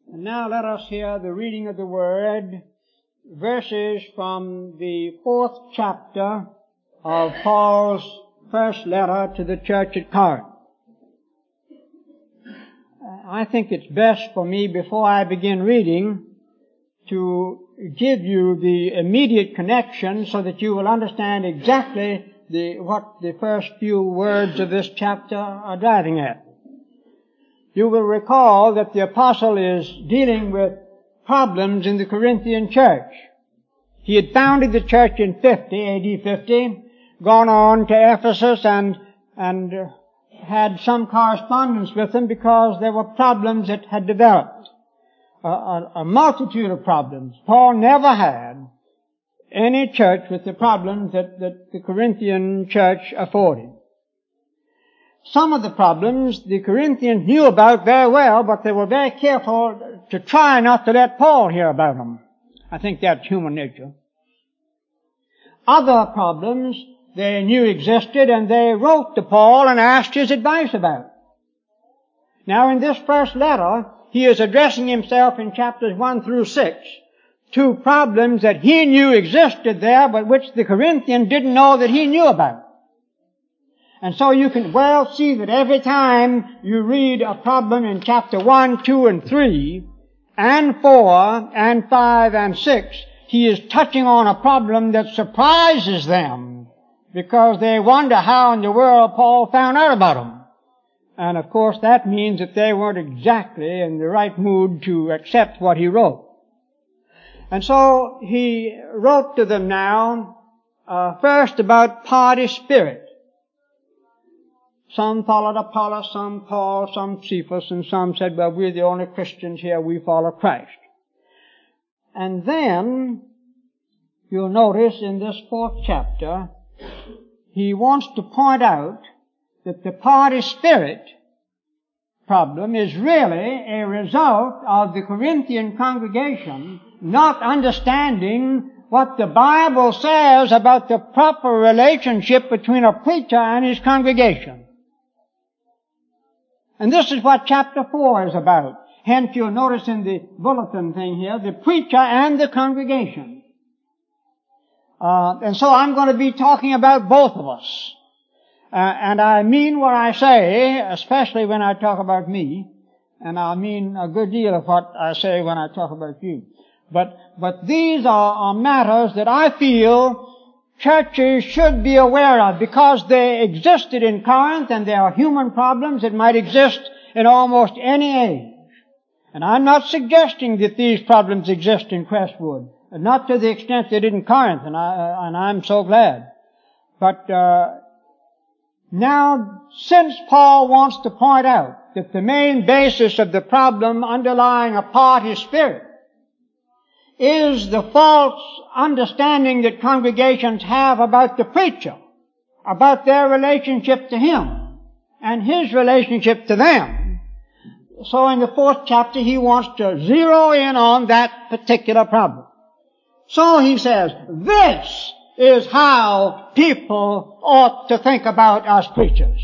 And now let us hear the reading of the Word, verses from the 4th chapter of Paul's first letter to the church at Corinth. I think it's best for me, before I begin reading, to give you the immediate connection so that you will understand exactly what the first few words of this chapter are driving at. You will recall that the apostle is dealing with problems in the Corinthian church. He had founded the church in AD 50, gone on to Ephesus and had some correspondence with them because there were problems that had developed. A multitude of problems. Paul never had any church with the problems that the Corinthian church afforded. Some of the problems the Corinthians knew about very well, but they were very careful to try not to let Paul hear about them. I think that's human nature. Other problems they knew existed, and they wrote to Paul and asked his advice about. Now in this first letter, he is addressing himself in chapters 1 through 6 to problems that he knew existed there, but which the Corinthians didn't know that he knew about. And so you can well see that every time you read a problem in chapter 1, 2, and 3, and 4, and 5, and 6, he is touching on a problem that surprises them, because they wonder how in the world Paul found out about them. And of course that means that they weren't exactly in the right mood to accept what he wrote. And so he wrote to them now, first about party spirit. Some followed Apollos, some Paul, some Cephas, and some said, well, we're the only Christians here, we follow Christ. And then, you'll notice in this 4th chapter, he wants to point out that the party spirit problem is really a result of the Corinthian congregation not understanding what the Bible says about the proper relationship between a preacher and his congregation. And this is what chapter 4 is about. Hence you'll notice in the bulletin thing here, the preacher and the congregation. And so I'm going to be talking about both of us. And I mean what I say, especially when I talk about me, and I mean a good deal of what I say when I talk about you. But these are matters that I feel churches should be aware of, because they existed in Corinth, and there are human problems that might exist in almost any age. And I'm not suggesting that these problems exist in Crestwood, not to the extent they did in Corinth, and I'm so glad. But now, since Paul wants to point out that the main basis of the problem underlying a party spirit is the false understanding that congregations have about the preacher, about their relationship to him, and his relationship to them. So in the 4th chapter, he wants to zero in on that particular problem. So he says, this is how people ought to think about us preachers.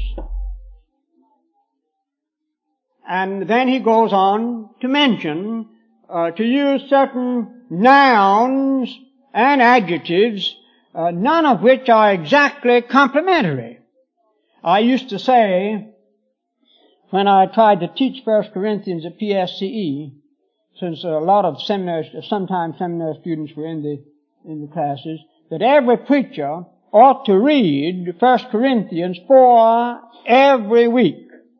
And then he goes on to mention, to use certain nouns and adjectives, none of which are exactly complimentary. I used to say, when I tried to teach 1 Corinthians at PSCE, since a lot of sometimes seminary students were in the classes, that every preacher ought to read 1 Corinthians 4 every week.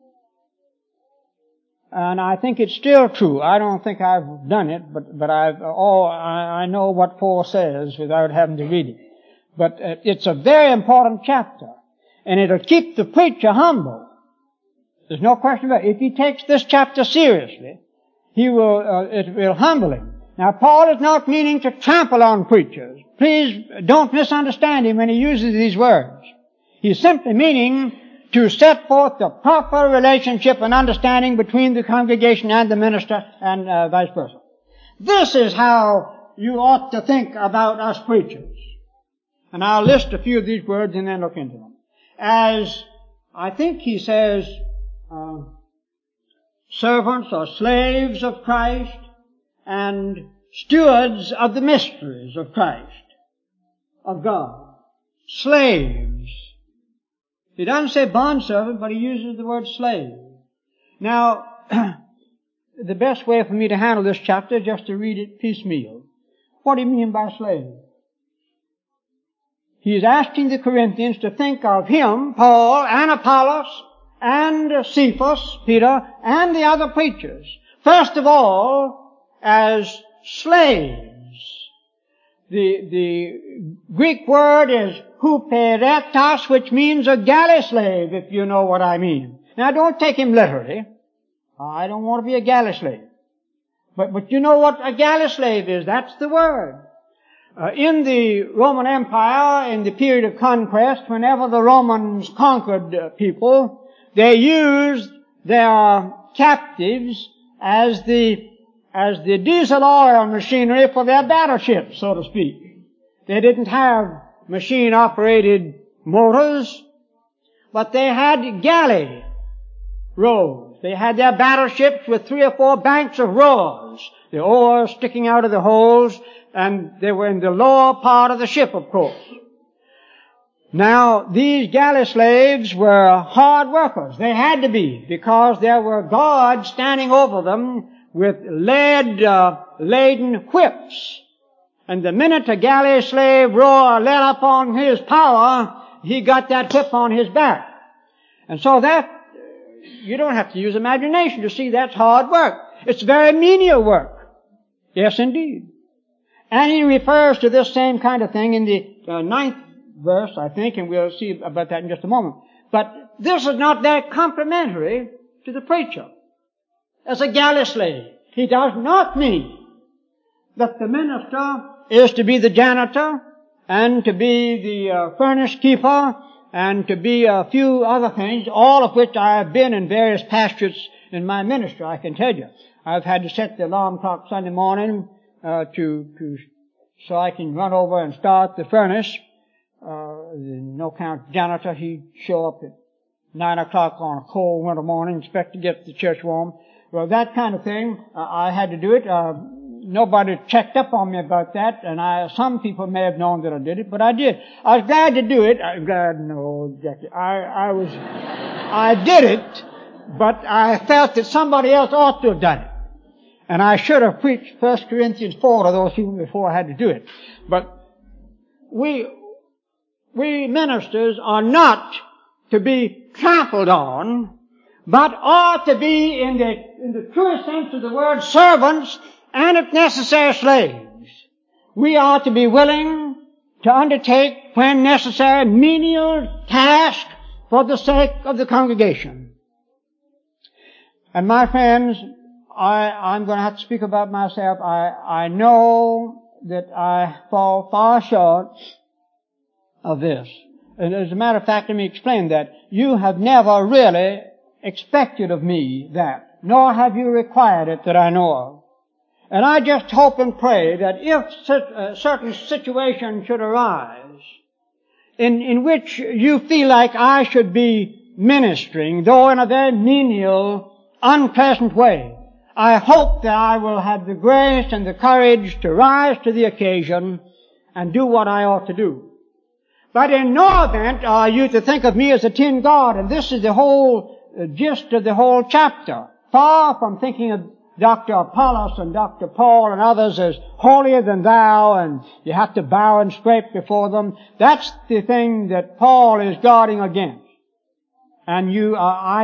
And I think it's still true. I don't think I've done it, but I know what 4 says without having to read it. But it's a very important chapter, and it'll keep the preacher humble. There's no question about it. If he takes this chapter seriously, it will humble him. Now, Paul is not meaning to trample on preachers. Please don't misunderstand him when he uses these words. He's simply meaning to set forth the proper relationship and understanding between the congregation and the minister, and vice versa. This is how you ought to think about us preachers. And I'll list a few of these words and then look into them. As I think he says, servants or slaves of Christ, and stewards of the mysteries of Christ, of God. Slaves. He doesn't say bondservant, but he uses the word slave. Now, the best way for me to handle this chapter is just to read it piecemeal. What do you mean by slave? He is asking the Corinthians to think of him, Paul, and Apollos, and Cephas, Peter, and the other preachers, first of all, as slaves. The Greek word is huperetas, which means a galley slave, if you know what I mean. Now don't take him literally. I don't want to be a galley slave. But you know what a galley slave is. That's the word. In the Roman Empire, in the period of conquest, whenever the Romans conquered people, they used their captives as the diesel oil machinery for their battleships, so to speak. They didn't have machine-operated motors, but they had galley rows. They had their battleships with 3 or 4 banks of rowers, the oars sticking out of the holes, and they were in the lower part of the ship, of course. Now, these galley slaves were hard workers. They had to be, because there were guards standing over them with lead-laden whips. And the minute a galley slave rower let up on his power, he got that whip on his back. And so that, you don't have to use imagination to see that's hard work. It's very menial work. Yes, indeed. And he refers to this same kind of thing in the 9th verse, I think, and we'll see about that in just a moment. But this is not that complimentary to the preacher as a galley slave. He does not mean that the minister is to be the janitor and to be the furnace keeper and to be a few other things, all of which I have been in various pastures in my ministry, I can tell you. I've had to set the alarm clock Sunday morning so I can run over and start the furnace. The no-count janitor, he'd show up at 9 o'clock on a cold winter morning, expect to get the church warm. Well, that kind of thing, I had to do it. Nobody checked up on me about that, and some people may have known that I did it, but I did. I was glad to do it. I did it, but I felt that somebody else ought to have done it. And I should have preached 1 Corinthians 4 to those people before I had to do it. But we ministers are not to be trampled on, but are to be, in the truest sense of the word, servants, and if necessary, slaves. We are to be willing to undertake, when necessary, menial tasks for the sake of the congregation. And my friends, I'm going to have to speak about myself. I know that I fall far short of this. And as a matter of fact, let me explain that. You have never really expected of me that, nor have you required it that I know of. And I just hope and pray that if a certain situation should arise in which you feel like I should be ministering, though in a very menial, unpleasant way, I hope that I will have the grace and the courage to rise to the occasion and do what I ought to do. But in no event are you to think of me as a tin god, and this is the whole gist of the whole chapter. Far from thinking of Dr. Apollos and Dr. Paul and others as holier than thou, and you have to bow and scrape before them. That's the thing that Paul is guarding against. And I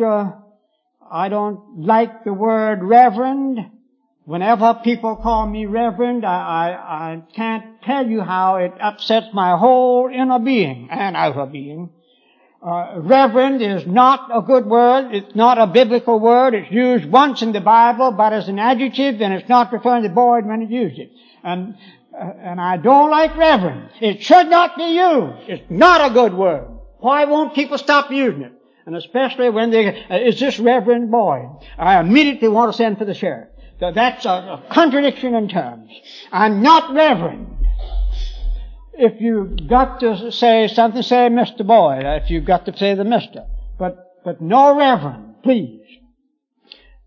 don't like the word reverend. Whenever people call me reverend, I can't tell you how it upsets my whole inner being and outer being. Reverend is not a good word. It's not a biblical word. It's used once in the Bible, but as an adjective, and it's not referring to Boyd when it used it. And I don't like reverend. It should not be used. It's not a good word. Why won't people stop using it? And especially when is this Reverend Boyd? I immediately want to send for the sheriff. So that's a contradiction in terms. I'm not reverend. If you've got to say something, say Mr. Boyd. If you've got to say the Mr. But no reverend, please.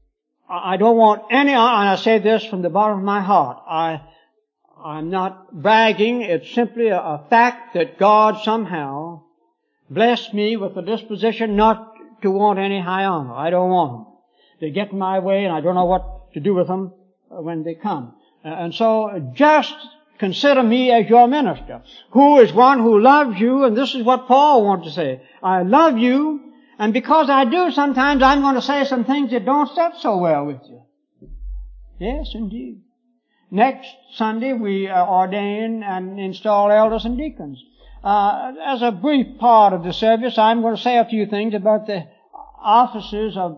I don't want any, and I say this from the bottom of my heart, I'm not bragging, it's simply a fact that God somehow blessed me with a disposition not to want any high honor. I don't want them. They get in my way and I don't know what to do with them when they come. And so just consider me as your minister, who is one who loves you, and this is what Paul wanted to say. I love you, and because I do, sometimes I'm going to say some things that don't sit so well with you. Yes, indeed. Next Sunday we ordain and install elders and deacons. As a brief part of the service, I'm going to say a few things about the office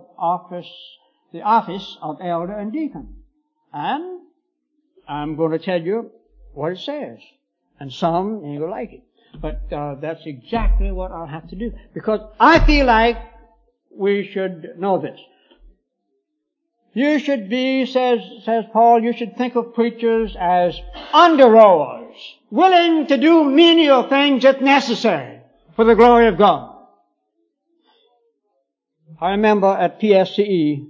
of elder and deacon. And I'm going to tell you what it says. And some ain't going to like it. But that's exactly what I'll have to do. Because I feel like we should know this. You should be, says Paul, you should think of preachers as under-rowers, willing to do menial things if necessary for the glory of God. I remember at PSCE,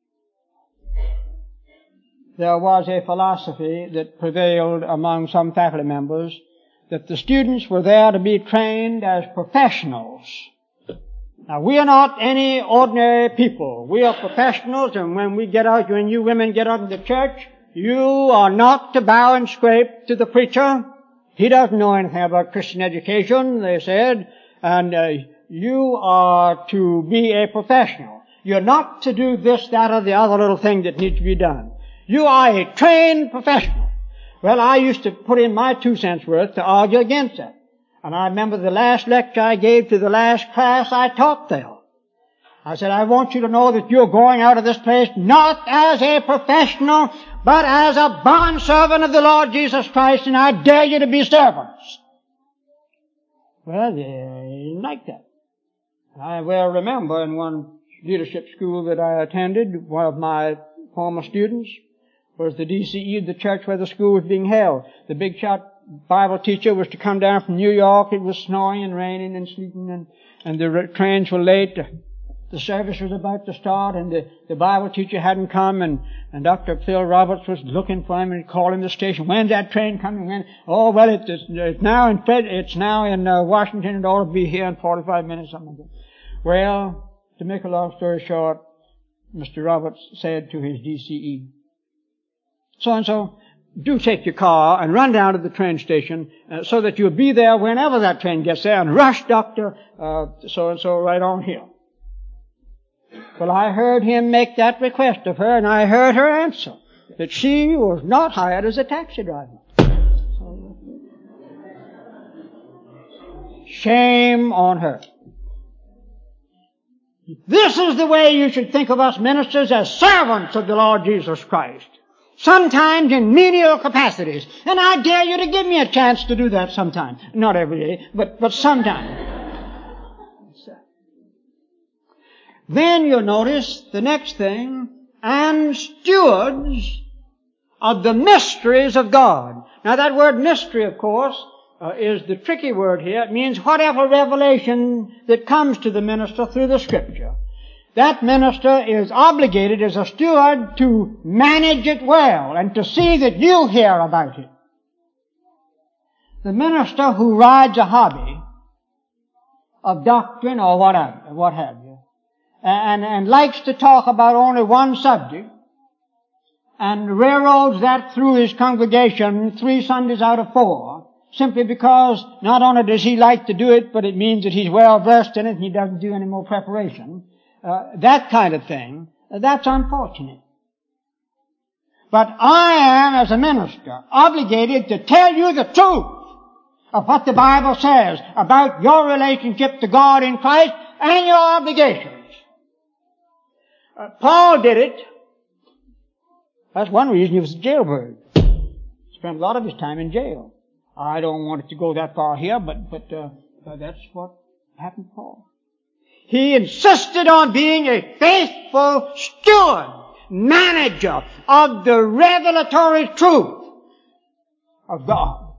there was a philosophy that prevailed among some faculty members that the students were there to be trained as professionals. Now, we are not any ordinary people. We are professionals, and when you women get out in the church, you are not to bow and scrape to the preacher. He doesn't know anything about Christian education, they said, and you are to be a professional. You're not to do this, that, or the other little thing that needs to be done. You are a trained professional. Well, I used to put in my 2 cents worth to argue against that. And I remember the last lecture I gave to the last class I taught there. I said, I want you to know that you're going out of this place not as a professional, but as a bondservant of the Lord Jesus Christ, and I dare you to be servants. Well, they didn't like that. I well remember in one leadership school that I attended, one of my former students was the DCE of the church where the school was being held. The big shot Bible teacher was to come down from New York. It was snowing and raining and sleeting, and the trains were late. The service was about to start, and the Bible teacher hadn't come, and Dr. Phil Roberts was looking for him and called him to the station. When's that train coming? When? Oh, well, it's now in Washington. It ought to be here in 45 minutes, something like that. Well, to make a long story short, Mr. Roberts said to his DCE, so-and-so, do take your car and run down to the train station so that you'll be there whenever that train gets there, and rush Dr. so-and-so right on here. Well, I heard him make that request of her, and I heard her answer that she was not hired as a taxi driver. Shame on her. This is the way you should think of us ministers, as servants of the Lord Jesus Christ. Sometimes in menial capacities. And I dare you to give me a chance to do that sometime. Not every day, but sometime. Then you'll notice the next thing, and stewards of the mysteries of God. Now that word mystery, of course, is the tricky word here. It means whatever revelation that comes to the minister through the Scripture. That minister is obligated as a steward to manage it well and to see that you hear about it. The minister who rides a hobby of doctrine or what have you, and likes to talk about only one subject, and railroads that through his congregation 3 Sundays out of 4, simply because not only does he like to do it, but it means that he's well versed in it and he doesn't do any more preparation. That kind of thing, that's unfortunate. But I am, as a minister, obligated to tell you the truth of what the Bible says about your relationship to God in Christ and your obligations. Paul did it. That's one reason he was a jailbird. Spent a lot of his time in jail. I don't want it to go that far here, but that's what happened to Paul. He insisted on being a faithful steward, manager of the revelatory truth of God.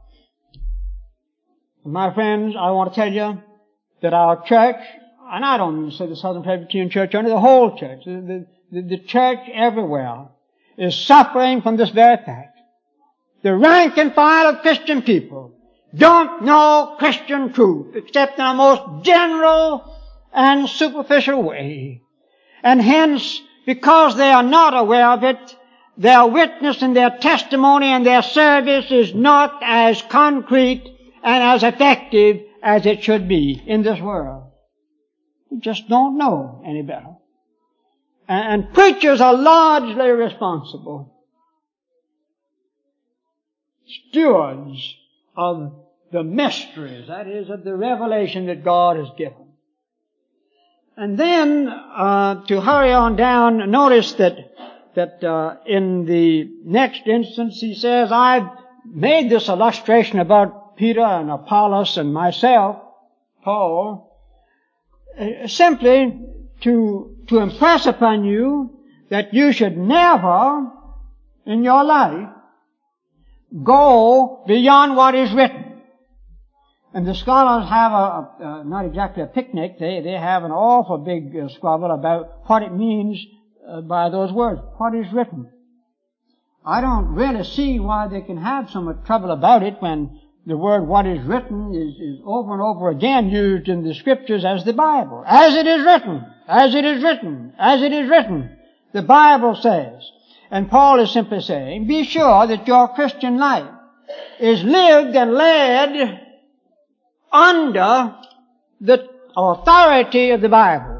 My friends, I want to tell you that our church, and I don't say the Southern Presbyterian Church, only the whole church, the church everywhere is suffering from this very fact. The rank and file of Christian people don't know Christian truth except in a most general and superficial way. And hence, because they are not aware of it, their witness and their testimony and their service is not as concrete and as effective as it should be in this world. You just don't know any better. And preachers are largely responsible. Stewards of the mysteries, that is, of the revelation that God has given. And then, to hurry on down, notice that in the next instance he says, I've made this illustration about Peter and Apollos and myself, Paul, simply to impress upon you that you should never in your life go beyond what is written. And the scholars have not exactly a picnic, they have an awful big squabble about what it means by those words, what is written. I don't really see why they can have so much trouble about it when the word what is written is over and over again used in the scriptures as the Bible. As it is written, as it is written, as it is written, the Bible says. And Paul is simply saying, be sure that your Christian life is lived and led under the authority of the Bible.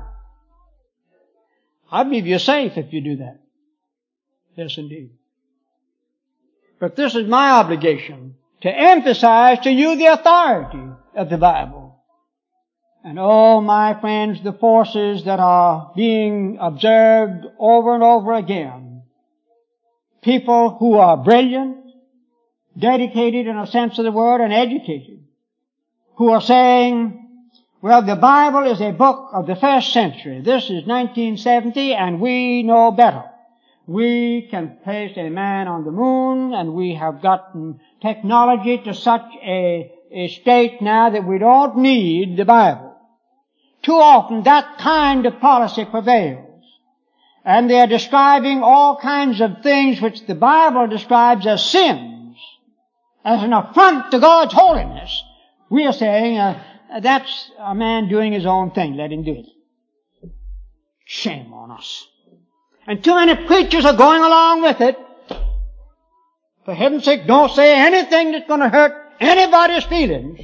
I believe you're safe if you do that. Yes, indeed. But this is my obligation, to emphasize to you the authority of the Bible. And oh, my friends, the forces that are being observed over and over again. People who are brilliant, dedicated in a sense of the word, and educated, who are saying, well, the Bible is a book of the first century. This is 1970 and we know better. We can place a man on the moon and we have gotten technology to such a state now that we don't need the Bible. Too often that kind of policy prevails. And they are describing all kinds of things which the Bible describes as sins, as an affront to God's holiness. We are saying, that's a man doing his own thing. Let him do it. Shame on us. And too many preachers are going along with it. For heaven's sake, don't say anything that's going to hurt anybody's feelings.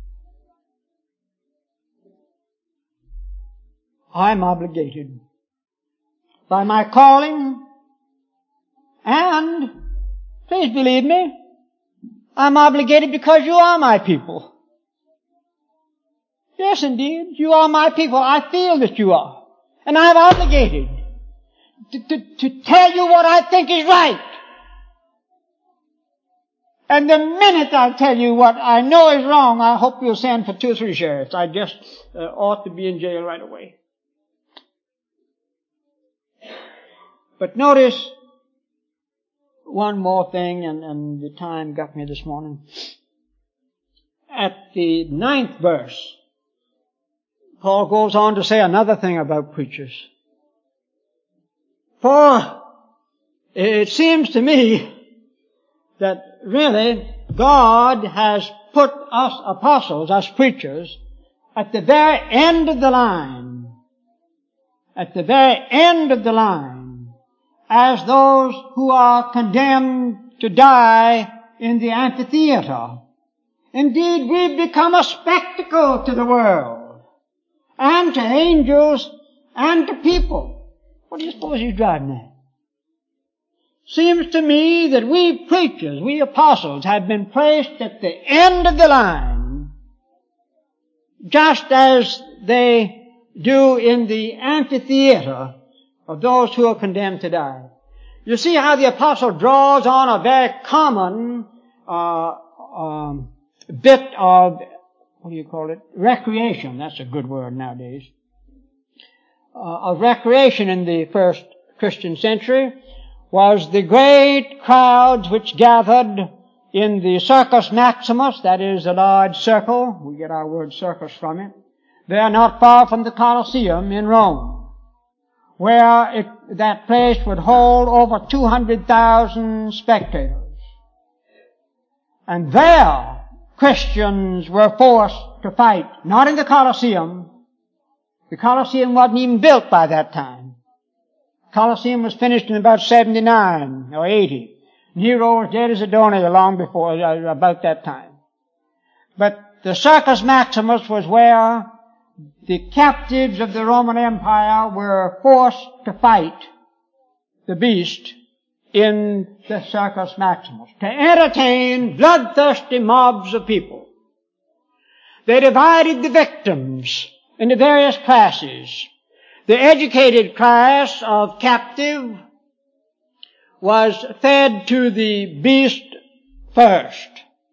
I'm obligated by my calling, and please believe me, I'm obligated because you are my people. Yes, indeed, you are my people. I feel that you are. And I'm obligated to tell you what I think is right. And the minute I tell you what I know is wrong, I hope you'll send for 2 or 3 sheriffs. I just ought to be in jail right away. But notice one more thing, and the time got me this morning. At the 9th verse, Paul goes on to say another thing about preachers. For it seems to me that really God has put us apostles, us preachers, at the very end of the line. At the very end of the line. As those who are condemned to die in the amphitheater. Indeed, we've become a spectacle to the world. And to angels, and to people. What do you suppose he's driving at? Seems to me that we preachers, we apostles, have been placed at the end of the line, just as they do in the amphitheater of those who are condemned to die. You see how the apostle draws on a very common bit of, recreation. That's a good word nowadays. Of recreation in the first Christian century was the great crowds which gathered in the Circus Maximus, that is a large circle. We get our word circus from it. They are not far from the Colosseum in Rome, where that place would hold over 200,000 spectators. And there, Christians were forced to fight, not in the Colosseum. The Colosseum wasn't even built by that time. The Colosseum was finished in about 79 or 80. Nero was dead as Adonia long before, about that time. But the Circus Maximus was where the captives of the Roman Empire were forced to fight the beast in the Circus Maximus, to entertain bloodthirsty mobs of people. They divided the victims into various classes. The educated class of captive was fed to the beast first.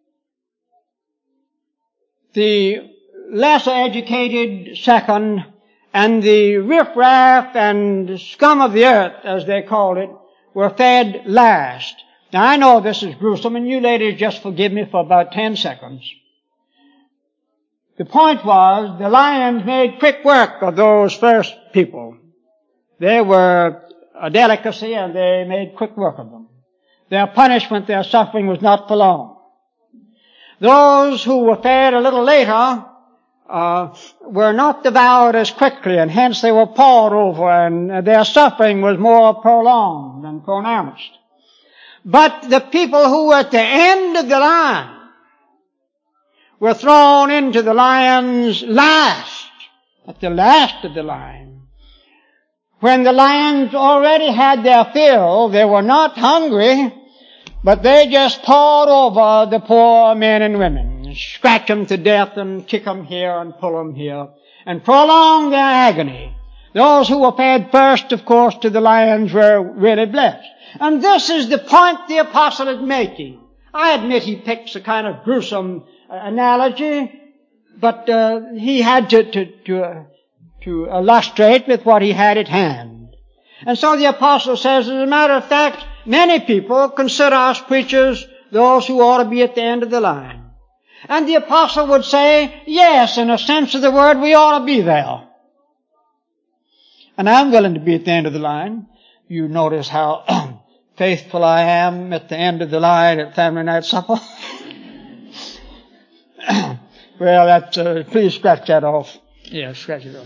The lesser educated second, and the riffraff and scum of the earth, as they called it, were fed last. Now I know this is gruesome, and you ladies just forgive me for about 10 seconds. The point was, the lions made quick work of those first people. They were a delicacy, and they made quick work of them. Their punishment, their suffering was not for long. Those who were fed a little later were not devoured as quickly, and hence they were pawed over, and their suffering was more prolonged and pronounced. But the people who were at the end of the line were thrown into the lions last, at the last of the line. When the lions already had their fill, they were not hungry, but they just pawed over the poor men and women, scratch them to death and kick them here and pull them here, and prolong their agony. Those who were fed first, of course, to the lions were really blessed. And this is the point the apostle is making. I admit he picks a kind of gruesome analogy, but he had to illustrate with what he had at hand. And so the apostle says, as a matter of fact, many people consider us preachers those who ought to be at the end of the line. And the apostle would say, yes, in a sense of the word, we ought to be there. And I'm willing to be at the end of the line. You notice how faithful I am at the end of the line at family night supper. Well, that's, please scratch that off. Yeah, scratch it off.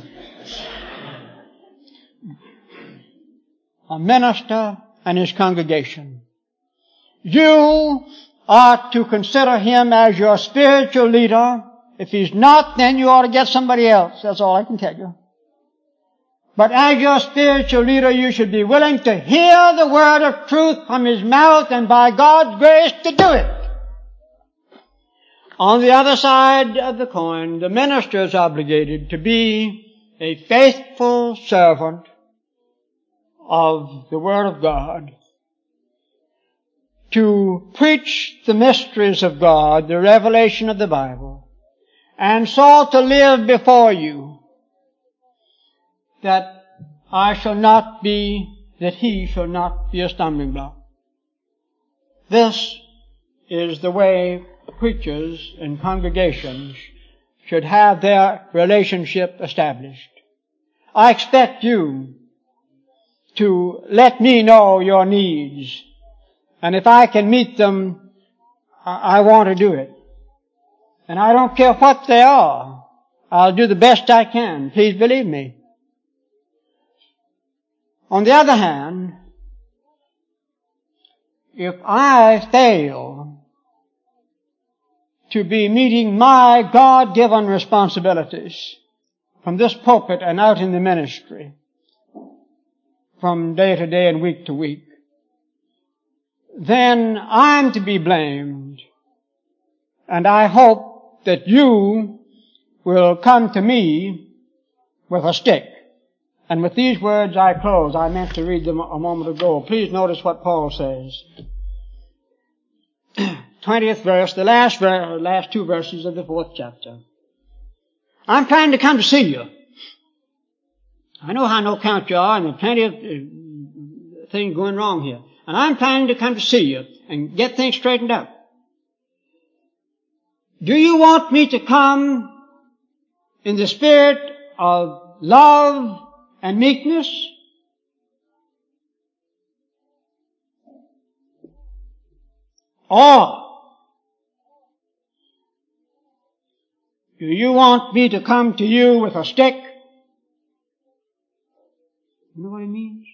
A minister and his congregation. You are to consider him as your spiritual leader. If he's not, then you ought to get somebody else. That's all I can tell you. But as your spiritual leader, you should be willing to hear the word of truth from his mouth and by God's grace to do it. On the other side of the coin, the minister is obligated to be a faithful servant of the Word of God, to preach the mysteries of God, the revelation of the Bible, and so to live before you that he shall not be a stumbling block. This is the way preachers and congregations should have their relationship established. I expect you to let me know your needs, and if I can meet them, I want to do it. And I don't care what they are. I'll do the best I can. Please believe me. On the other hand, if I fail to be meeting my God-given responsibilities from this pulpit and out in the ministry, from day to day and week to week, then I'm to be blamed. And I hope that you will come to me with a stick. And with these words I close. I meant to read them a moment ago. Please notice what Paul says. 20th verse, the last two verses of the 4th chapter. I'm trying to come to see you. I know how no count you are, and there are plenty of things going wrong here. And I'm planning to come to see you and get things straightened up. Do you want me to come in the spirit of love and meekness, Or do you want me to come to you with a stick? You know what he means?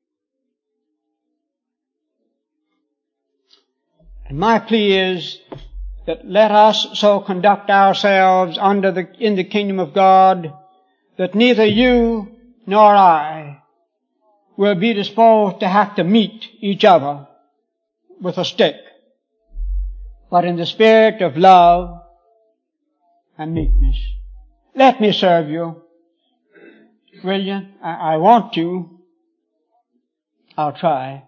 And my plea is that let us so conduct ourselves in the kingdom of God that neither you nor I will be disposed to have to meet each other with a stick, but in the spirit of love and meekness. Let me serve you. Will you? I want to. I'll try.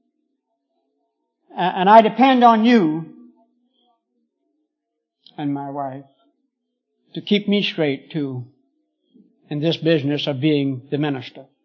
And I depend on you and my wife to keep me straight too in this business of being the minister.